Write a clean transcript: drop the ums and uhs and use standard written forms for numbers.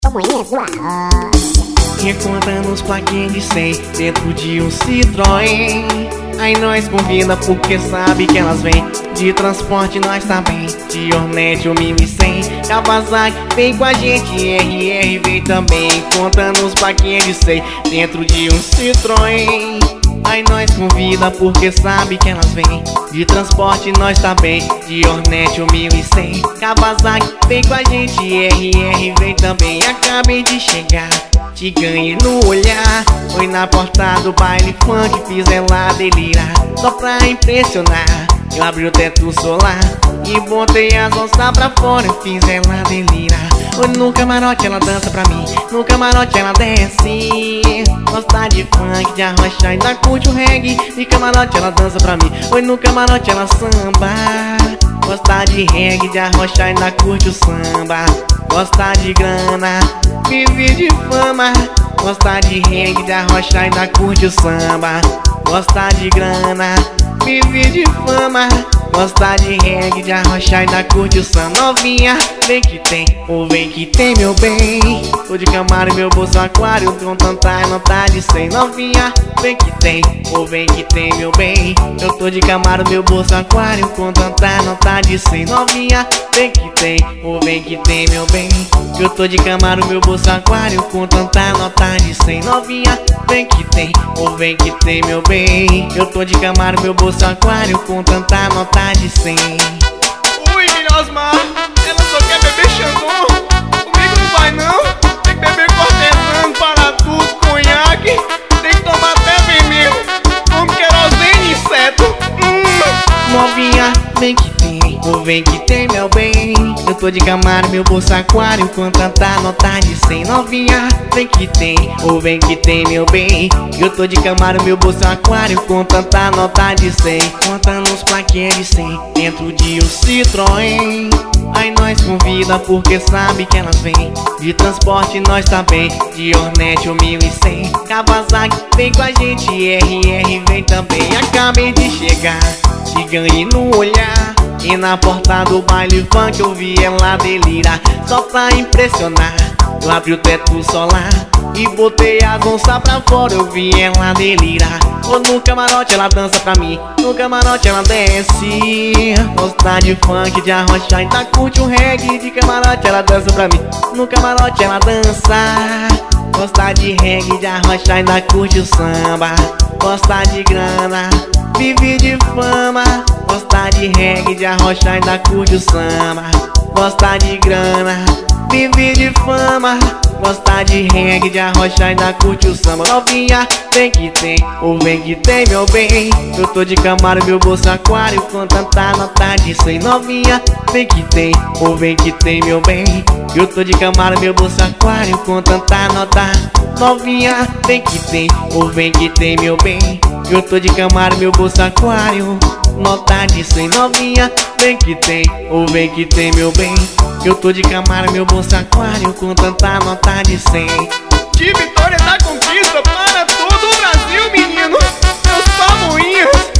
Conheço a roça. E contando os plaquinhos de 100 dentro de um Citroën. Aí nós convida porque sabe que elas vêm. De transporte nós tá bem, de Hornet ou 1100. Kawasaki vem com a gente, RR vem também. Contando os plaquinhos de 100 dentro de um Citroën. Aí nós convida porque sabe que elas vêm. De transporte nós tá bem, de Hornet ou 1100. Kawasaki vem com a gente, RR vem também. Acabei de chegar, te ganhei no olhar. Foi na porta do baile funk, fiz ela delirar. Só pra impressionar, eu abri o teto solar e botei as onças pra fora, eu fiz ela delirar. Oi, no camarote ela dança pra mim, no camarote ela desce. Gosta de funk, de arrocha, ainda curte o reggae. De camarote ela dança pra mim, oi, no camarote ela samba. Gosta de reggae, de arrocha, ainda curte o samba. Gosta de grana, vive de fama. Gosta de reggae, de arrocha, ainda curte o samba. Gosta de grana, vive de fama. Gosta de reggae, de arrocha, ainda curte o samba. Novinha, vem que tem, ou vem que tem, meu bem. Tô de Camaro e meu bolso aquário, com tanta nota de 100. Novinha, vem que tem, ou vem que tem, meu bem. Eu tô de Camaro, meu bolso aquário, com tanta nota de 100. Novinha, vem que tem, ou vem que tem, meu bem. Eu tô de Camaro, meu bolso aquário, com tanta nota de 100. Novinha, vem que tem, ou vem que tem, meu bem. Eu tô de Camaro, meu bolso aquário, com tanta nota de 100. Ui, Milhosmar, ela só quer beber Xandão. Comigo não vai não. Tem que beber cortesano, para tudo, conhaque. Tem que tomar até veneno, como querosene, inseto. Novinha, vem que tem, ou vem que tem, meu bem. Eu tô de Camaro, meu bolso aquário, com tanta nota de 100. Novinha, vem que tem, ou vem que tem, meu bem. Eu tô de Camaro, meu bolso aquário, com tanta nota de 100. Contando uns plaquinhos de 100 dentro de um Citroën. Aí nós convida porque sabe que elas vêm. De transporte nós tá bem, de Hornet ou 1100. Kawasaki vem com a gente, RR vem também. Acabei de chegar, te ganhei no olhar. E na porta do baile funk eu vi ela delirar. Só pra impressionar, eu abri o teto solar e botei as onças pra fora, eu vi ela delirar. Ou no camarote ela dança pra mim, no camarote ela desce. Gosta de funk, de arrocha, ainda curte o reggae. De camarote ela dança pra mim, no camarote ela dança. Gosta de reggae, de arrocha, ainda curte o samba. Gosta de grana, vive de fama. Gosta de reggae, de arrocha, ainda curte o samba. Gosta de grana, vive de fama. Gosta de reggae, de arrocha, ainda curte o samba. Novinha, vem que tem, ou vem que tem, meu bem. Eu tô de Camaro, meu bolso aquário, com tanta nota de 100. Novinha, vem que tem, ou vem que tem, meu bem. Eu tô de Camaro, meu bolso aquário, com tanta nota. Novinha, vem que tem, ou vem que tem, meu bem. Eu tô de Camaro, meu bolso aquário, nota de 100. Novinha, vem que tem, ou vem que tem, meu bem. Eu tô de Camaro, meu bolso aquário, com tanta nota de 100. De Vitória da Conquista para todo o Brasil, menino. Meus pamoinhos.